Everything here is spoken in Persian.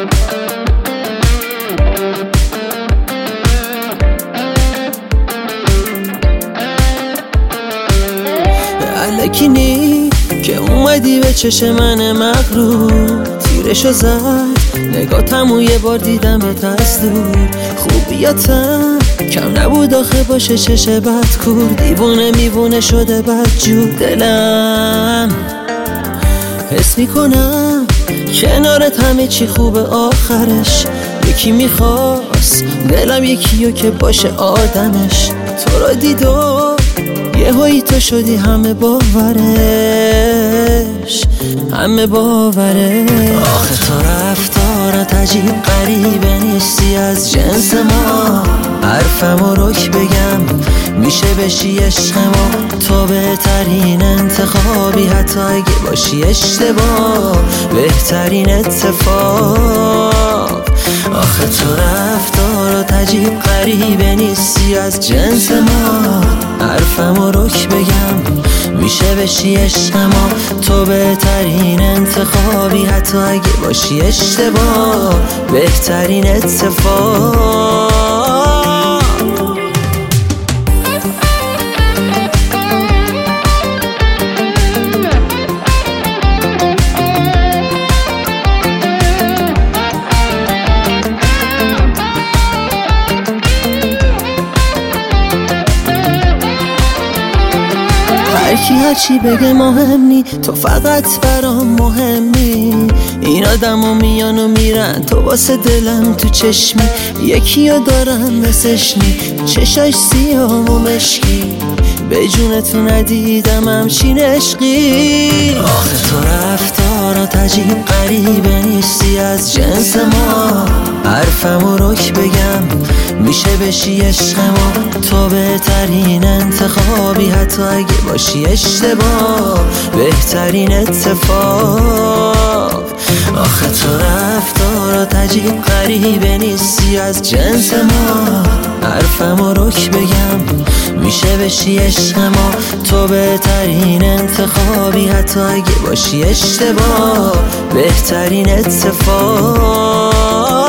الکینی که اومدی به چشم من مغرور، تیرشو زد نگاتمو یه بار دیدمت از دور. خوبیاتم کم نبود آخه باشه چش بد کور، دیوونه میوونه شده بدجور. دلم حس میکنم کنارت همه چی خوبه آخرش. یکی میخواست دلم یکیو که باشه آدمش، تو را دید و یهویی تو شدی همه باورش، همه باورش. آخه تو رفتارت عجیب غریبه، نیستی از جنس ما. حرفمو رک بگم میشه بشی عشق ما، تو بهترین انتخابی حتی اگه باشی اشتباه، بهترین اتفاق. آخه تو رفتارت عجیب غریبه، نیستی از جنس ما. حرفمو رک بگم میشه بشی عشق ما، تو بهترین انتخابی حتی اگه باشی اشتباه، بهترین اتفاق. هرکی هرچی بگه مهم نی، تو فقط برام مهمی. این آدمو میان و میرن، تو واسه دلم تو چشمی. یکیو دارم مثلش نی، چشاش سیاه و مشکی، به جونتو ندیدم همچین عشقی. آخه تو رفتارات عجیب غریبه، نیستی از جنس ما. حرفمو رک بگم میشه بشی عشق ما، تو بهترین انتخابی حتی اگه باشی اشتباه، بهترین اتفاق. آخه تو رفتارات عجیب غریبه، نیستی از جنس ما. حرفمو رک بگم میشه بشی عشق ما، تو بهترین انتخابی حتی اگه باشی اشتباه، بهترین اتفاق.